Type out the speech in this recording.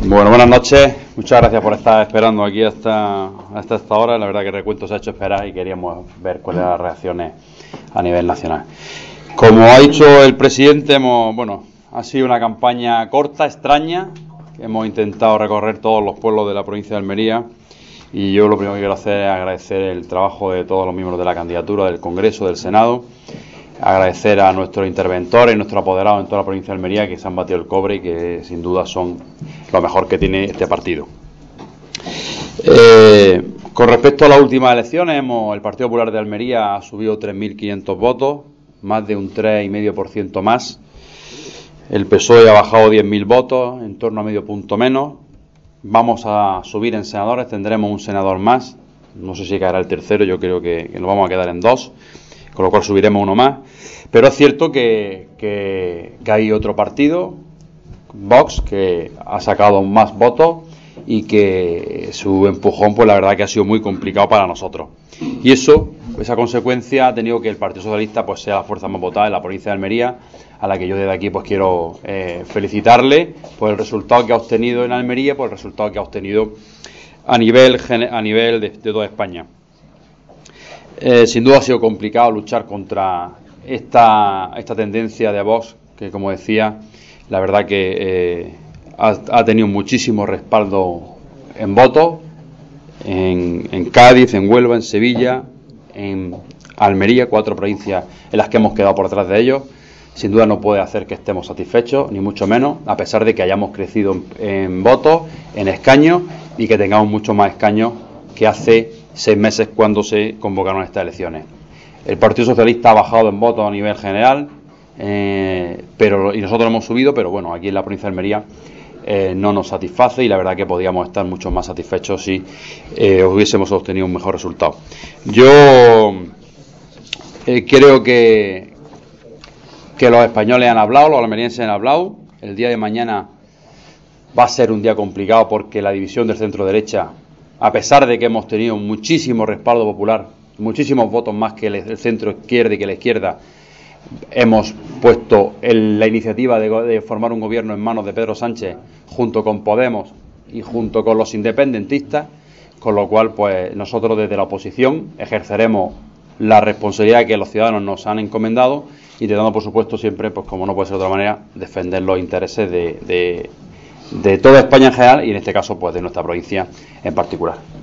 Bueno, buenas noches. Muchas gracias por estar esperando aquí hasta esta hora. La verdad que el recuento se ha hecho esperar y queríamos ver cuáles eran las reacciones a nivel nacional. Como ha dicho el presidente, ha sido una campaña corta, extraña. Hemos intentado recorrer todos los pueblos de la provincia de Almería y yo lo primero que quiero hacer es agradecer el trabajo de todos los miembros de la candidatura, del Congreso, del Senado. Agradecer a nuestros interventores y nuestros apoderados en toda la provincia de Almería que se han batido el cobre y que sin duda son lo mejor que tiene este partido. Con respecto a las últimas elecciones, el Partido Popular de Almería ha subido 3.500 votos, más de un 3,5% más. El PSOE ha bajado 10.000 votos, en torno a medio punto menos. Vamos a subir en senadores, tendremos un senador más. No sé si caerá el tercero, yo creo que nos vamos a quedar en 2. Con lo cual subiremos uno más. Pero es cierto que hay otro partido, Vox, que ha sacado más votos y que su empujón, pues la verdad que ha sido muy complicado para nosotros. Y esa consecuencia ha tenido que el Partido Socialista pues sea la fuerza más votada en la provincia de Almería, a la que yo desde aquí pues quiero felicitarle por el resultado que ha obtenido en Almería, por el resultado que ha obtenido a nivel de toda España. Sin duda ha sido complicado luchar contra esta tendencia de Vox, que como decía, la verdad que ha tenido muchísimo respaldo en votos, en Cádiz, en Huelva, en Sevilla, en Almería, 4 provincias en las que hemos quedado por detrás de ellos. Sin duda no puede hacer que estemos satisfechos, ni mucho menos, a pesar de que hayamos crecido en votos, en escaños, y que tengamos mucho más escaños que hace 6 meses cuando se convocaron estas elecciones. El Partido Socialista ha bajado en votos a nivel general, y nosotros hemos subido, pero bueno, aquí en la provincia de Almería no nos satisface y la verdad que podíamos estar mucho más satisfechos si hubiésemos obtenido un mejor resultado. Yo creo que los españoles han hablado, los almerienses han hablado. El día de mañana va a ser un día complicado porque la división del centro derecha, a pesar de que hemos tenido muchísimo respaldo popular, muchísimos votos más que el centro izquierda y que la izquierda, hemos puesto la iniciativa de formar un gobierno en manos de Pedro Sánchez junto con Podemos y junto con los independentistas, con lo cual pues nosotros desde la oposición ejerceremos la responsabilidad que los ciudadanos nos han encomendado, intentando por supuesto siempre, pues como no puede ser de otra manera, defender los intereses de toda España en general y en este caso pues de nuestra provincia en particular.